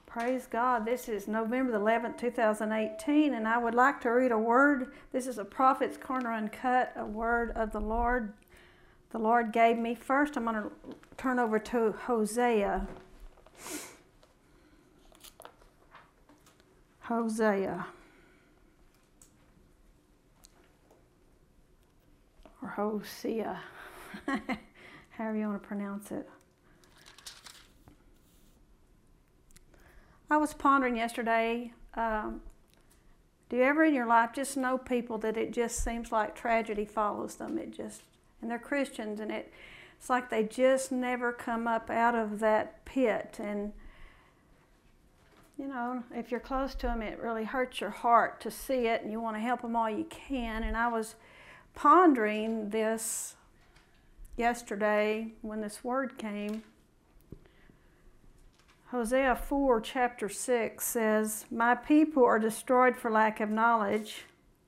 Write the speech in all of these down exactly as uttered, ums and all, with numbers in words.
Praise God. This is November the eleventh, two thousand eighteen, and I would like to read a word. This is a Prophet's Corner Uncut, a word of the Lord. The Lord gave me. First, I'm going to turn over to Hosea. Hosea. Or Hosea. However you want to pronounce it. I was pondering yesterday, um, do you ever in your life just know people that it just seems like tragedy follows them? It just, and they're Christians, and it, it's like they just never come up out of that pit. And, you know, if you're close to them, it really hurts your heart to see it, and you want to help them all you can. And I was pondering this yesterday when this word came. Hosea four, chapter six says, "My people are destroyed for lack of knowledge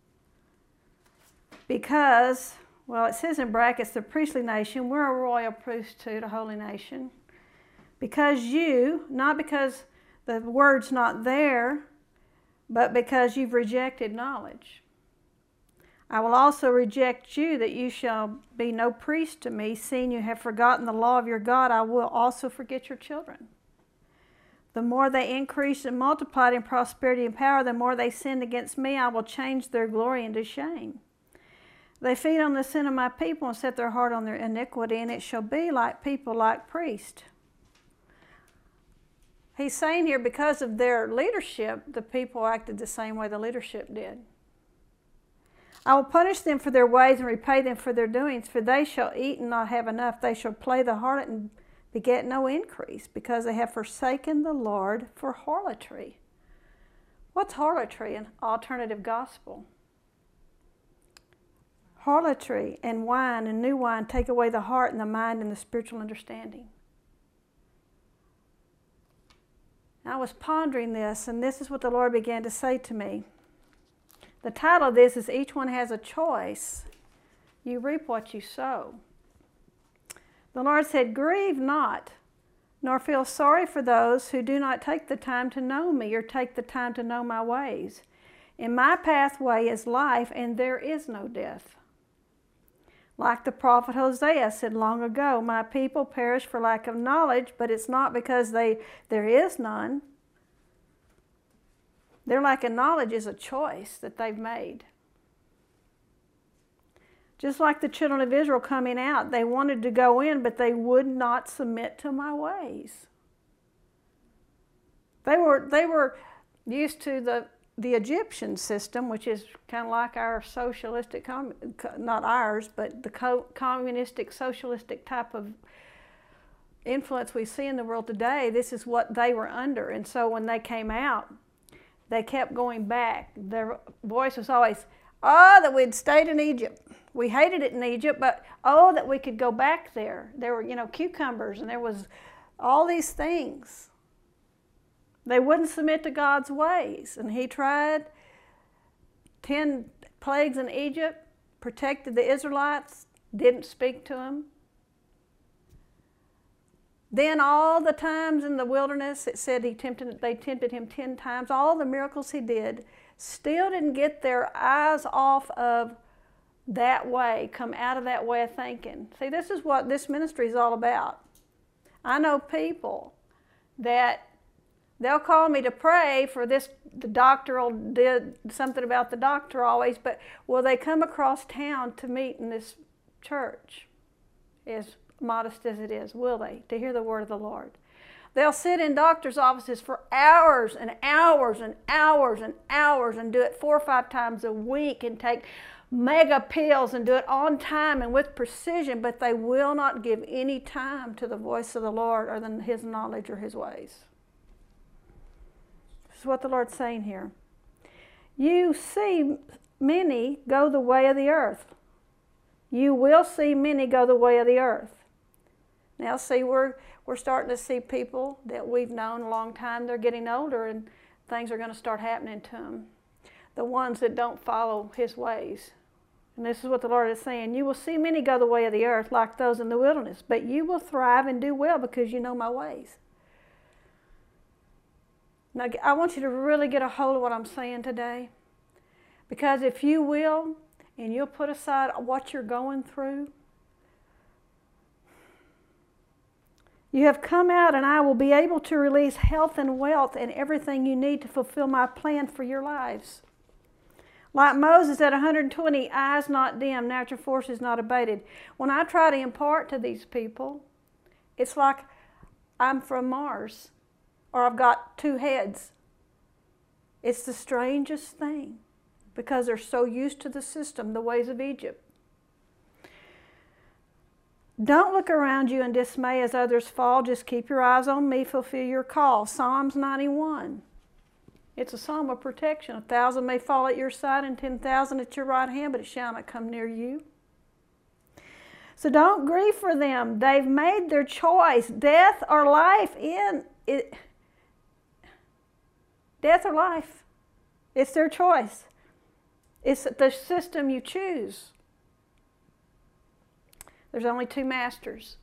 because," well, it says in brackets, the priestly nation, we're a royal priesthood, a holy nation, "because you," not because the word's not there, but because you've rejected knowledge. "I will also reject you, that you shall be no priest to me, seeing you have forgotten the law of your God. I will also forget your children. The more they increased and multiplied in prosperity and power, the more they sinned against me. I will change their glory into shame. They feed on the sin of my people and set their heart on their iniquity, and it shall be like people like priests." He's saying here, because of their leadership, the people acted the same way the leadership did. "I will punish them for their ways and repay them for their doings, for they shall eat and not have enough. They shall play the harlot and beget no increase, because they have forsaken the Lord for harlotry." What's harlotry? An alternative gospel. Harlotry and wine and new wine take away the heart and the mind and the spiritual understanding. I was pondering this, and this is what the Lord began to say to me. The title of this is "Each One Has a Choice. You reap what you sow." The Lord said, "Grieve not, nor feel sorry for those who do not take the time to know me or take the time to know my ways. In my pathway is life, and there is no death." Like the prophet Hosea said long ago, "My people perish for lack of knowledge," but it's not because they there is none. Their lack of knowledge is a choice that they've made. Just like the children of Israel coming out, they wanted to go in, but they would not submit to my ways. They were they were used to the the Egyptian system, which is kind of like our socialistic, not ours, but the co communistic, socialistic type of influence we see in the world today. This is what they were under, and so when they came out, they kept going back. Their voice was always, "Oh, that we'd stayed in Egypt. We hated it in Egypt, but oh, that we could go back there." There were, you know, cucumbers, and there was all these things. They wouldn't submit to God's ways. And he tried ten plagues in Egypt, protected the Israelites, didn't speak to them. Then all the times in the wilderness, it said he tempted, they tempted him ten times. All the miracles he did still didn't get their eyes off of that way, come out of that way of thinking. See, this is what this ministry is all about. I know people that they'll call me to pray for this, the doctor will did something about the doctor always, but will they come across town to meet in this church, as modest as it is, will they, to hear the word of the Lord? They'll sit in doctor's offices for hours and hours and hours and hours and do it four or five times a week and take mega pills and do it on time and with precision, but they will not give any time to the voice of the Lord or than his knowledge or his ways. This is what the Lord's saying here. You see many go the way of the earth. You will see many go the way of the earth. Now see, we're, we're starting to see people that we've known a long time. They're getting older, and things are going to start happening to them. The ones that don't follow his ways. And this is what the Lord is saying. You will see many go the way of the earth like those in the wilderness, but you will thrive and do well because you know my ways. Now, I want you to really get a hold of what I'm saying today. Because if you will, and you'll put aside what you're going through, you have come out, and I will be able to release health and wealth and everything you need to fulfill my plan for your lives. Like Moses at one hundred twenty, eyes not dim, natural forces not abated. When I try to impart to these people, it's like I'm from Mars, or I've got two heads. It's the strangest thing, because they're so used to the system, the ways of Egypt. Don't look around you in dismay as others fall. Just keep your eyes on me. Fulfill your call. Psalms ninety-one. It's a psalm of protection. A thousand may fall at your side and ten thousand at your right hand, but it shall not come near you. So don't grieve for them. They've made their choice. Death or life in it. Death or life. It's their choice. It's the system you choose. There's only two masters.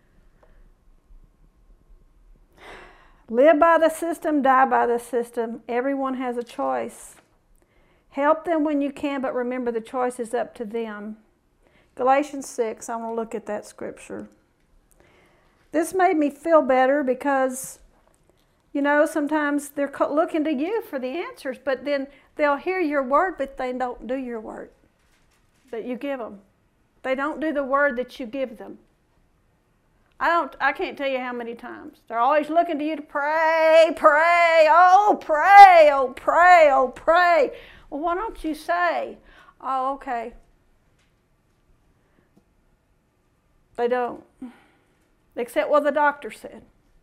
Live by the system, die by the system. Everyone has a choice. Help them when you can, but remember the choice is up to them. Galatians six, I want to look at that scripture. This made me feel better because, you know, sometimes they're looking to you for the answers, but then they'll hear your word, but they don't do your word that you give them. They don't do the word that you give them. I don't. I can't tell you how many times. They're always looking to you to pray, pray, oh, pray, oh, pray, oh, pray. Well, why don't you say, oh, okay. They don't. Except what the doctor said.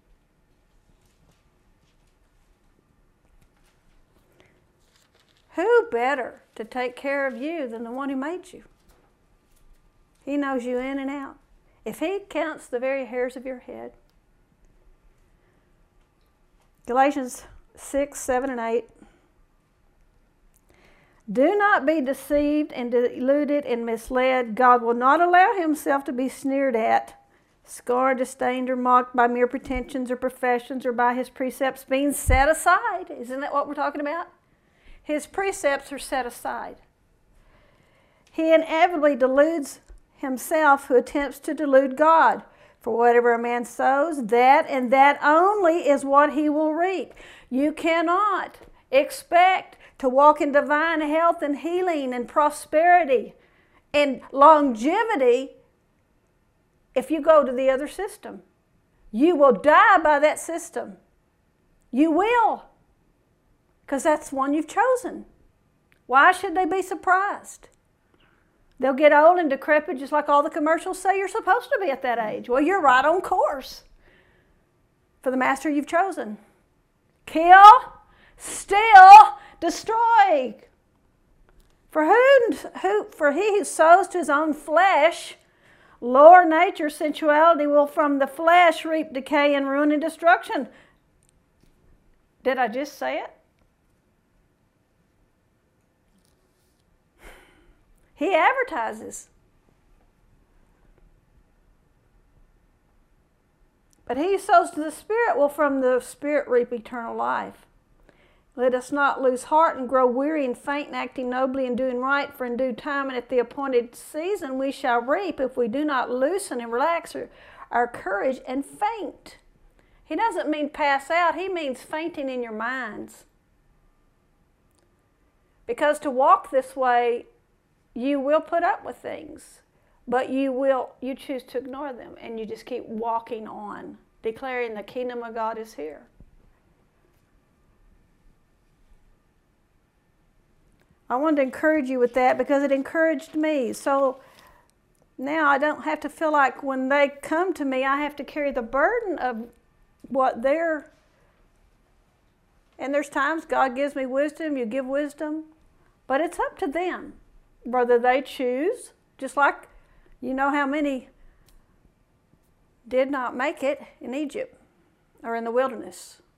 Who better to take care of you than the one who made you? He knows you in and out. If he counts the very hairs of your head. Galatians six, seven, and eight. Do not be deceived and deluded and misled. God will not allow himself to be sneered at, scorned, disdained, or mocked by mere pretensions or professions or by his precepts being set aside. Isn't that what we're talking about? His precepts are set aside. He inevitably deludes himself who attempts to delude God. For whatever a man sows, that and that only is what he will reap. You cannot expect to walk in divine health and healing and prosperity and longevity if you go to the other system. You will die by that system. You will. Because that's one you've chosen. Why should they be surprised? They'll get old and decrepit just like all the commercials say you're supposed to be at that age. Well, you're right on course for the master you've chosen. Kill, steal, destroy. For who, who, for he who sows to his own flesh, lower nature, sensuality, will from the flesh reap decay and ruin and destruction. Did I just say it? He advertises. But he who sows to the Spirit will from the Spirit reap eternal life. Let us not lose heart and grow weary and faint in acting nobly and doing right, for in due time and at the appointed season we shall reap if we do not loosen and relax our, our courage and faint. He doesn't mean pass out. He means fainting in your minds. Because to walk this way, you will put up with things, but you will you choose to ignore them, and you just keep walking on, declaring the kingdom of God is here. I wanted to encourage you with that because it encouraged me. So now I don't have to feel like when they come to me, I have to carry the burden of what they're, and there's times God gives me wisdom, you give wisdom, but it's up to them. Whether they choose, just like you know how many did not make it in Egypt or in the wilderness.